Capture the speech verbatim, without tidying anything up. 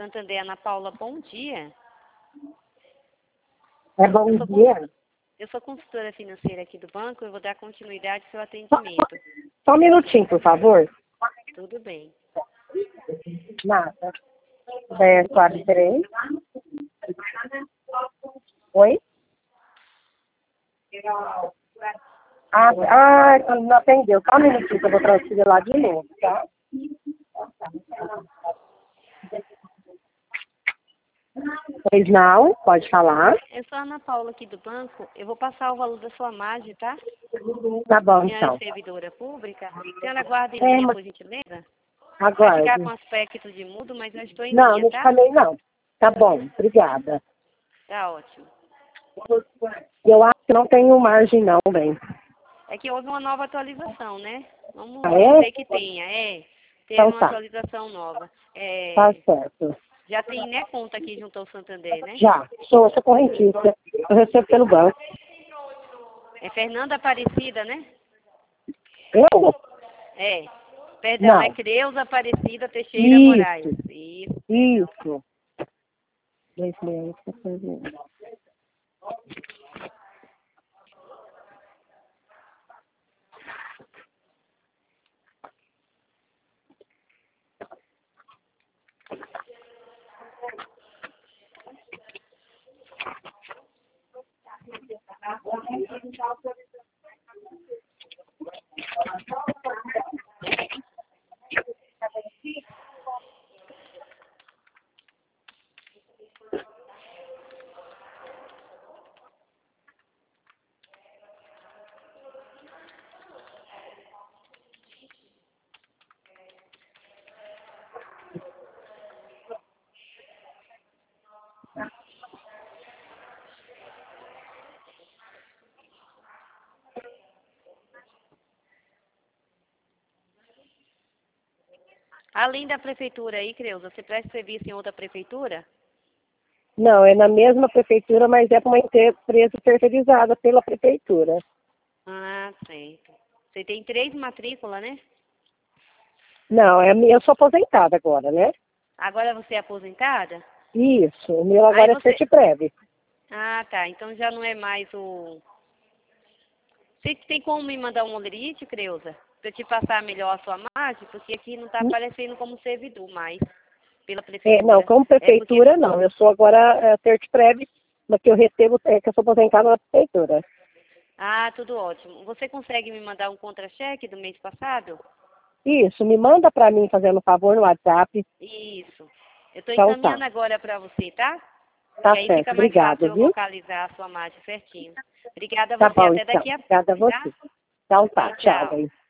Santander, Ana Paula, bom dia. É bom eu sou, dia. Eu sou consultora financeira aqui do banco e vou dar continuidade ao seu atendimento. Só um minutinho, por favor. Tudo bem. Nada. dez, quarenta e três. Oi? Ah, ah, não atendeu. Só um minutinho que eu vou transferir lá de novo, tá? Pois não, pode falar. Eu sou a Ana Paula aqui do banco. Eu vou passar o valor da sua margem, tá? Tá bom, Senhora então. é servidora pública. A senhora aguarda em É, linha, mas por gentileza? agora. Vai ficar com aspecto de mudo, mas eu estou em Não, linha, não te tá? falei não. Tá bom, obrigada. Tá ótimo. Eu acho que não tenho margem não, bem. É que houve uma nova atualização, né? Vamos Ah, é? ver que tenha. É, teve Então uma tá, atualização nova. É, tá certo. já tem, né, conta aqui junto ao Santander, né? Já, sou, sou correntista. Eu recebo pelo banco. É Fernanda Aparecida, né? Eu? É. Perdão, Não. é Creuza Aparecida Teixeira Moraes. Isso, Isso. isso. Dois meses, quatorze meses. Além da prefeitura aí, Creuza, você presta serviço em outra prefeitura? Não, é na mesma prefeitura, mas é para uma empresa terceirizada pela prefeitura. Ah, certo. Você tem três matrículas, né? Não, é, a minha- eu sou aposentada agora, né? Agora você é aposentada? Isso, o meu Aí agora é você... Certiprev. Ah, tá. Então já não é mais o... Você tem como me mandar um olerite, Creuza? Pra eu te passar melhor a sua margem? Porque aqui não tá aparecendo como servidor mais, pela É, não, prefeitura. como É porque... prefeitura não, eu sou agora é, Certiprev, mas que eu recebo, é que eu sou aposentada na prefeitura. Ah, tudo ótimo. Você consegue me mandar um contra-cheque do mês passado? Isso, me manda para mim fazendo favor no WhatsApp. Isso. Eu estou Então tá, encaminhando agora para você, tá? tá E aí certo, fica mais fácil obrigado, eu viu? localizar a sua margem certinho. Obrigada a Tá você. bom Até então, daqui a obrigada a pouco, tá? você. Então tá, Tchau, tchau, tchau. bem.